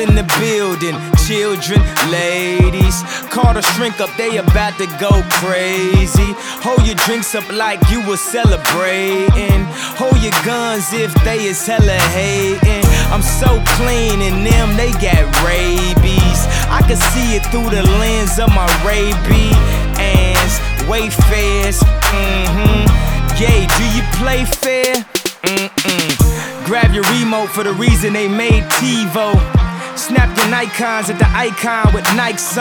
in the building, children, ladies. Call the shrink up, they about to go crazy. Hold your drinks up like you was celebrating. Hold your guns if they is hella hating. I'm so clean and them, they got rabies. I can see it through the lens of my Ray-Bans. Wayfarers, yeah, do you play fair? Grab your remote for the reason they made TiVo. Snap your Nikons at the icon with Nike's